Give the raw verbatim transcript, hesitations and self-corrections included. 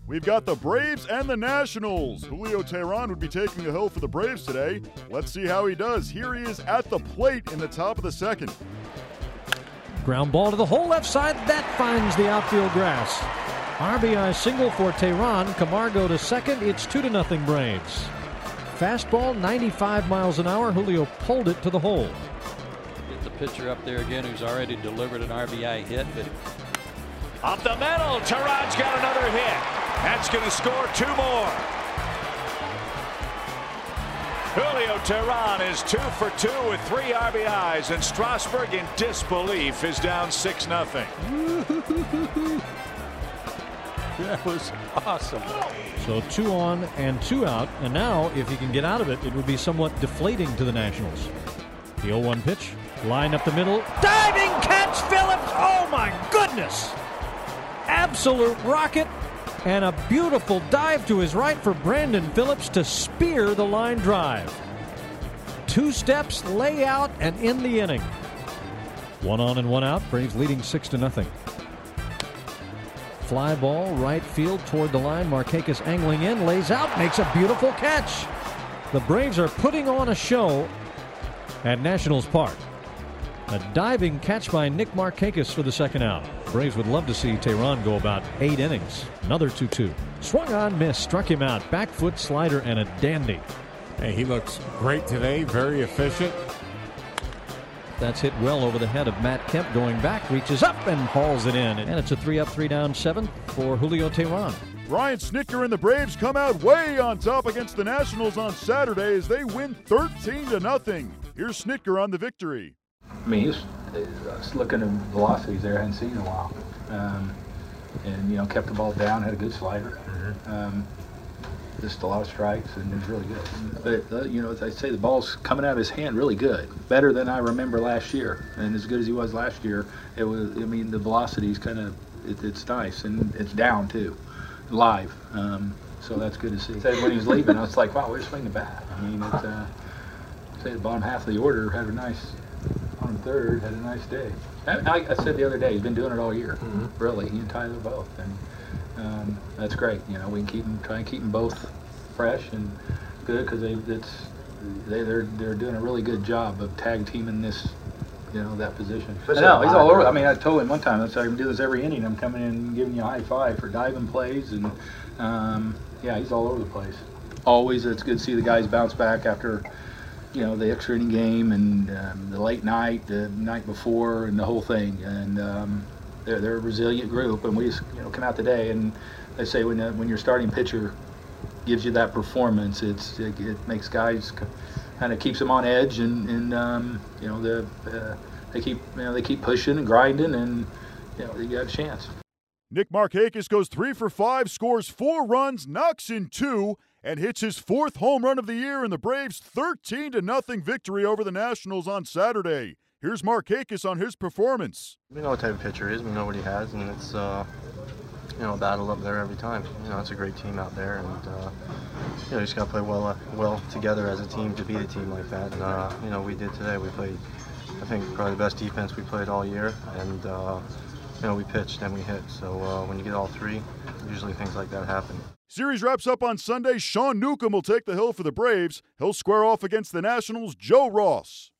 We've got the Braves and the Nationals. Julio Teheran would be taking the hill for the Braves today. Let's see how he does. Here he is at the plate in the top of the second. Ground ball to the whole left side. That finds the outfield grass. R B I single for Teheran. Camargo to second. It's two to nothing Braves. Fastball, ninety-five miles an hour. Julio pulled it to the hole. Get the pitcher up there again who's already delivered an R B I hit. But up the middle, Teheran's got another hit. That's going to score two more. Julio Teheran is two for two with three R B Is, and Strasburg in disbelief is down six nothing. That was awesome. So two on and two out, and now if he can get out of it, it would be somewhat deflating to the Nationals. The oh one pitch, line up the middle, diving catch, Phillips. Oh my goodness! Absolute rocket, and a beautiful dive to his right for Brandon Phillips to spear the line drive. Two steps, lay out, and in the inning. One on and one out. Braves leading six to nothing. Fly ball, right field toward the line. Markakis angling in, lays out, makes a beautiful catch. The Braves are putting on a show at Nationals Park. A diving catch by Nick Markakis for the second out. Braves would love to see Teheran go about eight innings. Another two two. Swung on, miss, struck him out. Back foot slider and a dandy. Hey, he looks great today, very efficient. That's hit well over the head of Matt Kemp, going back, reaches up and hauls it in. And it's a three up, three down, seven for Julio Teheran. Brian Snitker and the Braves come out way on top against the Nationals on Saturday as they win thirteen to nothing. Here's Snitker on the victory. I mean, he's, he's looking at velocities there I hadn't seen in a while. Um, and, you know, kept the ball down, had a good slider. Mm-hmm. um, just a lot of strikes, and it was really good. But, uh, you know, as I say, the ball's coming out of his hand really good. Better than I remember last year. And as good as he was last year, it was, I mean, the velocity's kind of, it, it's nice. And it's down, too, live. Um, so that's good to see. Said when he was leaving, I was like, wow, way to swing the bat. I mean, it's, uh, say the bottom half of the order had a nice, on third, had a nice day. And I, I said the other day, he's been doing it all year, mm-hmm. really. He and Tyler both. And um, that's great. You know, we can keep them, try and keep them both fresh and good because they, it's, they, they're, they're doing a really good job of tag teaming this, you know, that position. I know, he's all over. I mean, I told him one time, I said, I can do this every inning. I'm coming in and giving you a high five for diving plays. And, um, yeah, he's all over the place. Always, it's good to see the guys bounce back after, you know, the extra inning game and um, the late night, the night before, and the whole thing. And um, they're they're a resilient group. And we just, you know, come out today and they say when uh, when your starting pitcher gives you that performance, it's it, it makes guys kind of keeps them on edge, and and um, you know the uh, they keep you know they keep pushing and grinding, and you know they got a chance. Nick Markakis goes three for five, scores four runs, knocks in two, and hits his fourth home run of the year in the Braves' thirteen to nothing victory over the Nationals on Saturday. Here's Markakis on his performance. We know what type of pitcher he is. We know what he has, and it's uh, you know a battle up there every time. You know it's a great team out there, and uh, you know you just got to play well uh, well together as a team to beat a team like that. And uh, you know we did today. We played, I think, probably the best defense we played all year, and uh, you know we pitched and we hit. So uh, when you get all three, usually things like that happen. Series wraps up on Sunday. Sean Newcomb will take the hill for the Braves. He'll square off against the Nationals' Joe Ross.